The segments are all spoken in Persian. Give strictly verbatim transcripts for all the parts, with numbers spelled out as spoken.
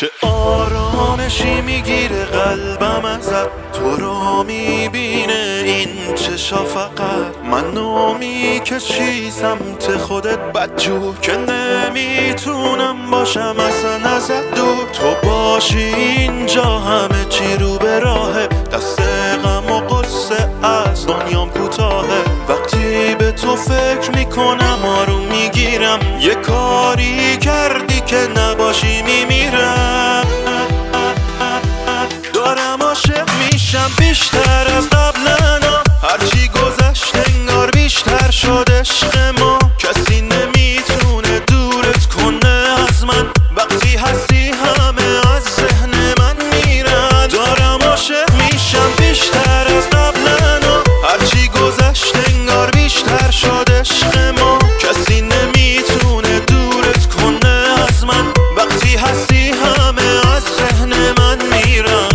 چه آرامشی میگیره قلبم ازت، تو رو میبینه این چشا فقط منو میکشی سمت خودت بدجور که نمیتونم باشم اصلا ازت دور. تو باشی اینجا همه چی رو به راهه، دست غم و قصه از دنیام کوتاهه. وقتی به تو فکر میکنم آروم میگیرم، یه کاری کردی که نباشی میمیرم. دارم عاشق میشم بیشتر از قبلنا، هرچی گذشت انگار بیشتر شد عشق ما. کسی نمیتونه دورت کنه از من، وقتی هستی همه از ذهن من میرن. دارم عاشق میشم بیشتر از قبلنا، هرچی گذشت انگار بیشتر شد عشق ما. کسی نمیتونه دورت کنه از من، وقتی هستی همه از ذهن من میرن.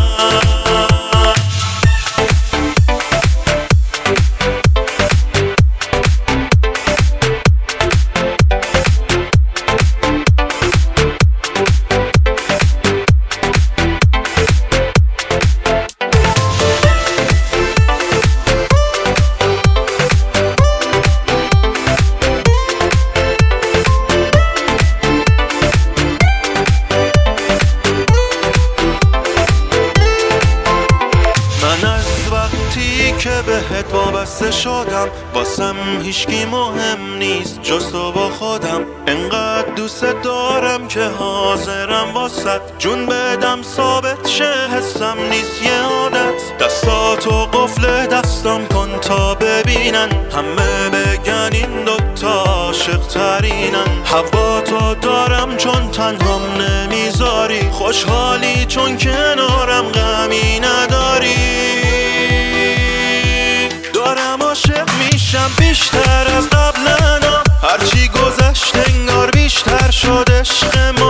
که بهت وابسته شدم، واسم هیچکی مهم نیست جز تو و خودم. انقدر دوست دارم که حاضرم واسط جون بدم ثابت شه، حسم نیست یه عادت. دستاتو قفل دستم کن تا ببینن همه، بگن این دوتا عاشق ترینن. هوا تو دارم چون تنهام نمیذاری، خوشحالی چون کنارم غمی نداری. دارم عاشق میشم بیشتر از قبلنا، هرچی گذشت انگار بیشتر شد عشق ما.